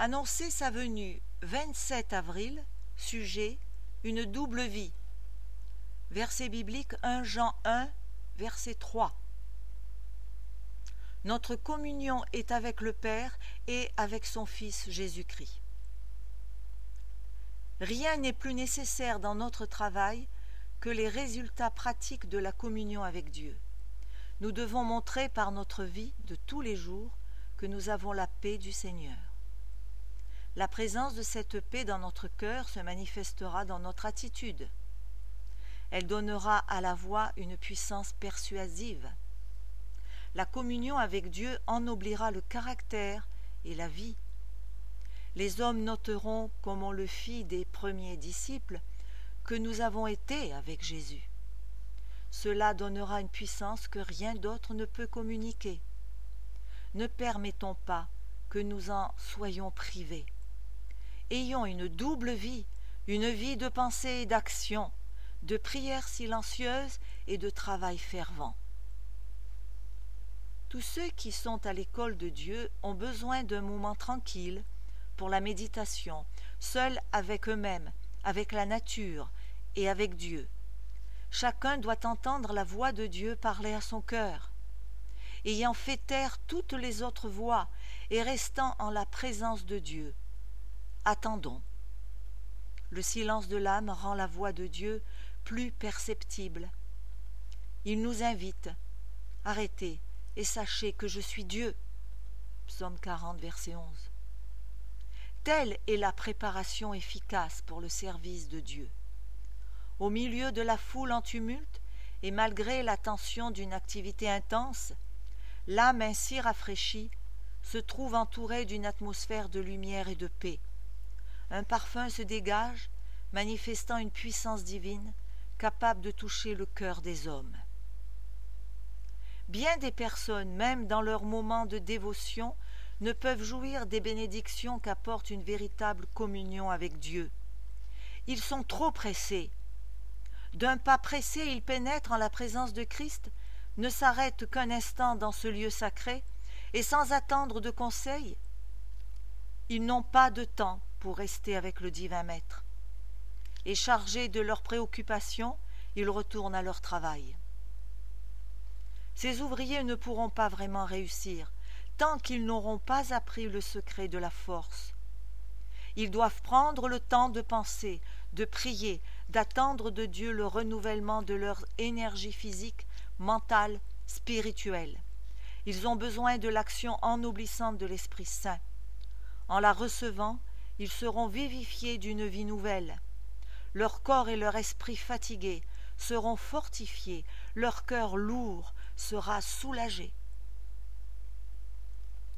Annoncer sa venue 27 avril, sujet une double vie. Verset biblique 1 Jean 1, verset 3. Notre communion est avec le Père et avec son Fils Jésus-Christ. Rien n'est plus nécessaire dans notre travail que les résultats pratiques de la communion avec Dieu. Nous devons montrer par notre vie de tous les jours que nous avons la paix du Seigneur. La présence de cette paix dans notre cœur se manifestera dans notre attitude. Elle donnera à la voix une puissance persuasive. La communion avec Dieu ennoblira le caractère et la vie. Les hommes noteront, comme on le fit des premiers disciples, que nous avons été avec Jésus. Cela donnera une puissance que rien d'autre ne peut communiquer. Ne permettons pas que nous en soyons privés. Ayons une double vie, une vie de pensée et d'action, de prière silencieuse et de travail fervent. Tous ceux qui sont à l'école de Dieu ont besoin d'un moment tranquille pour la méditation, seuls avec eux-mêmes, avec la nature et avec Dieu. Chacun doit entendre la voix de Dieu parler à son cœur. Ayant fait taire toutes les autres voix et restant en la présence de Dieu, attendons. Le silence de l'âme rend la voix de Dieu plus perceptible. Il nous invite, arrêtez et sachez que je suis Dieu. Psaume 40, verset 11. Telle est la préparation efficace pour le service de Dieu. Au milieu de la foule en tumulte, et malgré la tension d'une activité intense, l'âme ainsi rafraîchie se trouve entourée d'une atmosphère de lumière et de paix. Un parfum se dégage, manifestant une puissance divine, capable de toucher le cœur des hommes. Bien des personnes, même dans leurs moments de dévotion, ne peuvent jouir des bénédictions qu'apporte une véritable communion avec Dieu. Ils sont trop pressés. D'un pas pressé, ils pénètrent en la présence de Christ, ne s'arrêtent qu'un instant dans ce lieu sacré, et sans attendre de conseils, ils n'ont pas de temps pour rester avec le divin Maître. Et chargés de leurs préoccupations, ils retournent à leur travail. Ces ouvriers ne pourront pas vraiment réussir tant qu'ils n'auront pas appris le secret de la force. Ils doivent prendre le temps de penser, de prier, d'attendre de Dieu le renouvellement de leur énergie physique, mentale, spirituelle. Ils ont besoin de l'action ennoblissante de l'Esprit Saint. En la recevant, ils seront vivifiés d'une vie nouvelle. Leur corps et leur esprit fatigués seront fortifiés, leur cœur lourd sera soulagé.